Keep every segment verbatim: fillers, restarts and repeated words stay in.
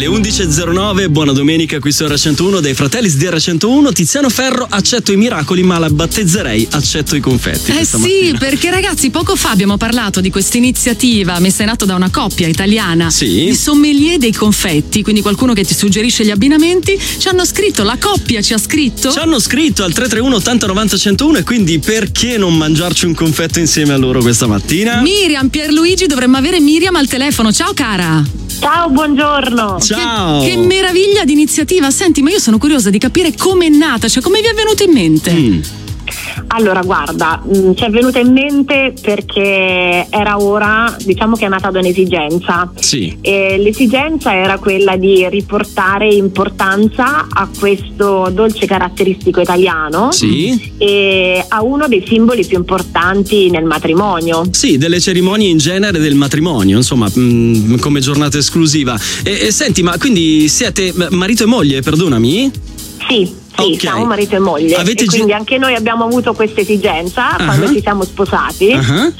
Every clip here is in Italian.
Le undici e zero nove, buona domenica qui su R centouno dei fratelli di R centouno. Tiziano Ferro, accetto i miracoli, ma la battezzerei accetto i confetti. Eh sì, mattina. Perché ragazzi, poco fa abbiamo parlato di questa iniziativa messa in atto da una coppia italiana sì. di sommelier dei confetti, quindi qualcuno che ti suggerisce gli abbinamenti. Ci hanno scritto, la coppia ci ha scritto. Ci hanno scritto al tre tre uno ottanta novanta centouno e quindi perché non mangiarci un confetto insieme a loro questa mattina? Miriam, Pierluigi, dovremmo avere Miriam al telefono. Ciao cara. Ciao, buongiorno. Ciao. Che, che meraviglia di iniziativa. Senti, ma io sono curiosa di capire come è nata, cioè come vi è venuta in mente? Mm. Allora, guarda, mh, ci è venuta in mente perché era ora, diciamo che è nata da un'esigenza. Sì. E l'esigenza era quella di riportare importanza a questo dolce caratteristico italiano Sì. e a uno dei simboli più importanti nel matrimonio. Sì, delle cerimonie in genere del matrimonio, insomma, mh, come giornata esclusiva. E, e senti, ma quindi siete marito e moglie, perdonami? Sì. Sì, Okay. siamo marito e moglie. Avete e quindi gi- anche noi abbiamo avuto questa esigenza Uh-huh. quando ci siamo sposati. Uh-huh.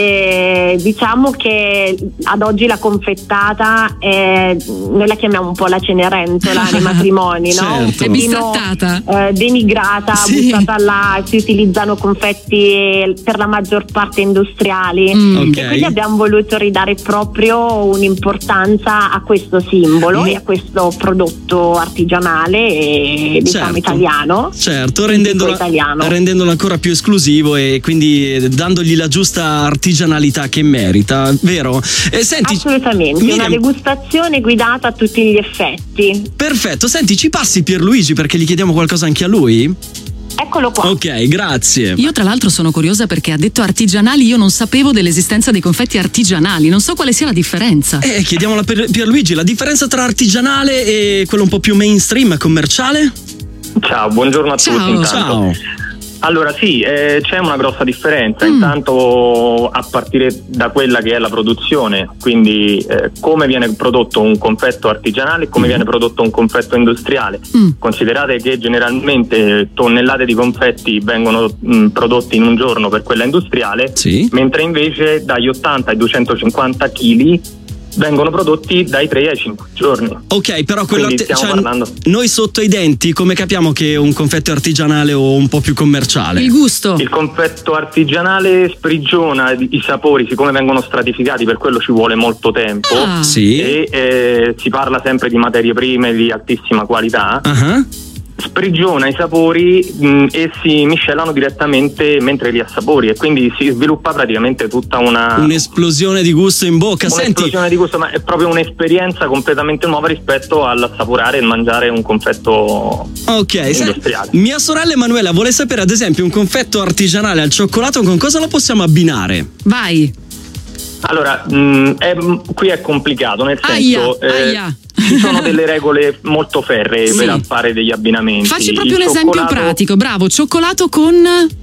E diciamo che ad oggi la confettata è, noi la chiamiamo un po' la cenerentola nei matrimoni, no? Un Certo. È bistrattata. eh, denigrata, Sì. buttata là, si utilizzano confetti per la maggior parte industriali. Mm. Ok. E quindi abbiamo voluto ridare proprio un'importanza a questo simbolo Mm. e a questo prodotto artigianale e diciamo Certo. italiano. Certo, Tipico rendendolo, italiano. rendendolo ancora più esclusivo e quindi dandogli la giusta artigianalità che merita, vero? E senti, Assolutamente, Miriam- una degustazione guidata a tutti gli effetti. perfetto, senti, ci passi Pierluigi perché gli chiediamo qualcosa anche a lui? Eccolo qua. Ok, grazie. Io tra l'altro sono curiosa perché ha detto artigianali, io non sapevo dell'esistenza dei confetti artigianali, non so quale sia la differenza. Eh, chiediamo a Pier- Pierluigi la differenza tra artigianale e quello un po' più mainstream, commerciale? Ciao, buongiorno a Ciao. tutti intanto. Ciao. Allora sì, eh, c'è una grossa differenza, Mm. intanto a partire da quella che è la produzione, quindi eh, come viene prodotto un confetto artigianale e come Mm. viene prodotto un confetto industriale. Mm. Considerate che generalmente tonnellate di confetti vengono mh, prodotti in un giorno per quella industriale, Sì. mentre invece dagli ottanta ai duecentocinquanta chili vengono prodotti dai tre ai cinque giorni. Ok, però quello Quindi arte- stiamo cioè, parlando- noi sotto i denti come capiamo che un confetto è artigianale o un po' più commerciale? Il gusto. Il confetto artigianale sprigiona i sapori, siccome vengono stratificati, per quello ci vuole molto tempo. Ah. Sì. E eh, si parla sempre di materie prime di altissima qualità. Ah. Sprigiona i sapori mh, e si miscelano direttamente mentre li assapori, e quindi si sviluppa praticamente tutta una Un'esplosione di gusto in bocca. Senti, un'esplosione di gusto, ma è proprio un'esperienza completamente nuova rispetto all'assaporare e mangiare un confetto ok, se- industriale. mia sorella Emanuela vuole sapere ad esempio un confetto artigianale al cioccolato con cosa lo possiamo abbinare? Vai. Allora, mh, è- qui è complicato, nel senso Aia, eh, aia. ci sono delle regole molto ferree Sì. per fare degli abbinamenti. Facci proprio Il un esempio cioccolato- pratico, bravo, cioccolato con...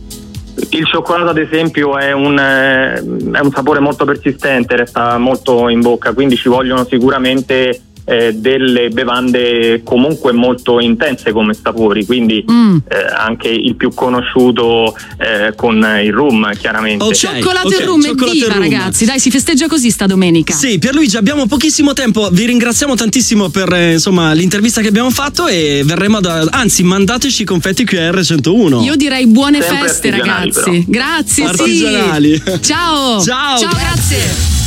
Il cioccolato ad esempio è un, eh, è un sapore molto persistente, resta molto in bocca, quindi ci vogliono sicuramente eh, delle bevande comunque molto intense come sapori, quindi Mm. eh, anche il più conosciuto eh, con il rum chiaramente. Ok. Cioccolato ok, e rum, cioccolato e evviva rum. ragazzi, dai, si festeggia così sta domenica. Sì, Pierluigi, abbiamo pochissimo tempo, vi ringraziamo tantissimo per eh, insomma l'intervista che abbiamo fatto e verremo da... anzi mandateci i confetti qui a R centouno. Io direi buone Sempre feste artigianali, ragazzi. però. Grazie, Artigianali. sì. Ciao. Ciao. Ciao, grazie.